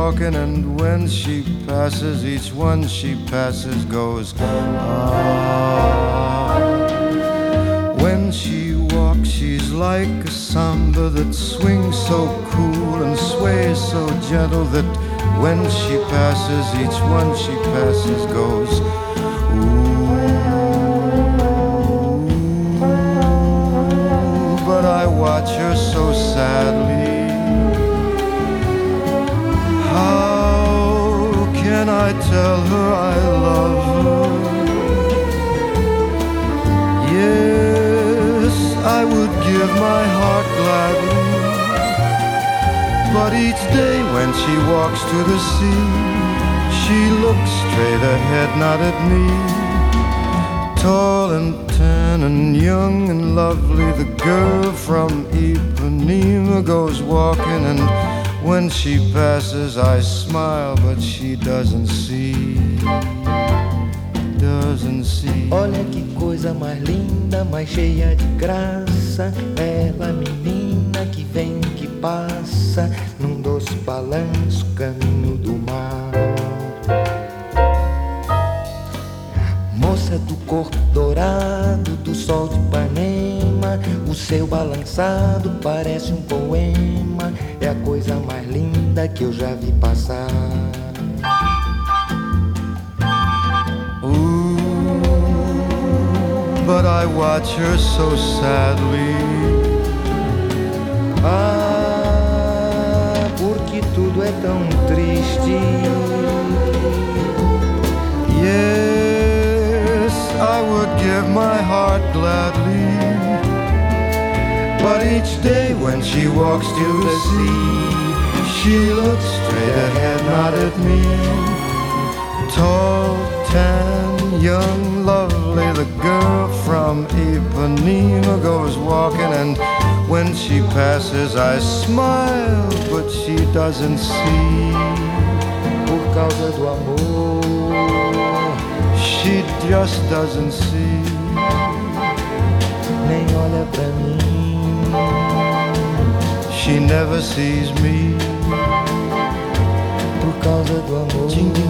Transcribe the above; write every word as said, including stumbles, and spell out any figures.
walking, and when she passes, each one she passes goes, ah. When she walks, she's like a samba that swings so cool and sways so gentle that when she passes, each one she passes goes, ooh. But I watch her so sadly. How can I tell her I love her? Yes, I would give my heart gladly, but each day when she walks to the sea, she looks straight ahead, not at me. Tall and tan and young and lovely, the girl from Ipanema goes walking, and when she passes I smile, but she doesn't see, doesn't see. Olha que coisa mais linda, mais cheia de graça, ela menina que vem, que passa, num doce balanço, caminho do mar. Moça do corpo dourado, do sol de Ipanema, o seu balançado parece um poema, é a coisa mais linda que eu já vi passar. Ooh, but I watch her so sadly. Ah, porque tudo é tão triste. Yes, I would give my heart gladly, but each day when she walks to the sea, she looks straight ahead, not at me. Tall, tan, young, lovely, the girl from Ipanema goes walking, and when she passes I smile, but she doesn't see. Por causa do amor, she just doesn't see. Nem olha pra mim, she never sees me. por causa do amor.